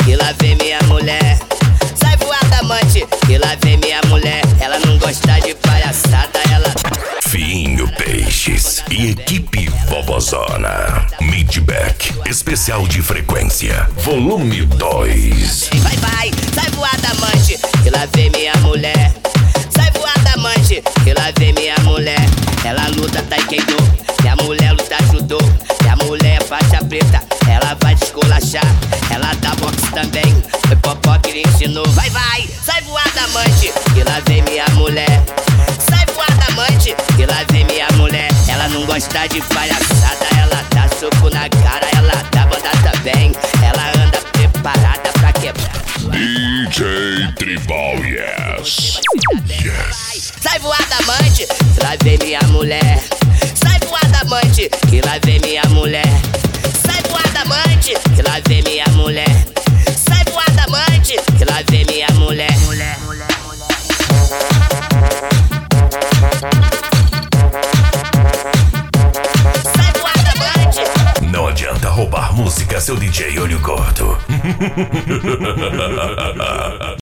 que lá vem minha mulher. Sai voada, amante, que lá vem minha mulher. Ela não gosta de palhaçada, ela... Fiinho Peixes e equipe Vovozona. Midback, especial de frequência, volume 2. Vai, vai, sai voada, amante, que lá vem minha mulher. Sai voada, amante, que lá vem minha mulher. Ela luta taekwondo, minha mulher luta judô. Minha mulher é faixa preta, ela vai descolachar. Ela dá boxe também, foi popó que lhe ensinou. Vai, vai, sai voada, amante, que lá vem minha mulher. Sai voada, amante, que lá vem minha mulher. Ela não gosta de palhaçada, ela dá soco na cara, ela dá banda também. Ela anda preparada pra quebrar. DJ Tribal, yes. Yes. Sai voada, amante, que lá vem minha mulher. Sai voada, amante, que lá vem minha mulher. Sai voada, amante, que lá vem minha mulher. Sai voada, amante, que lá vem minha mulher. Sai voada, amante. Não adianta roubar música, seu DJ Olho Gordo.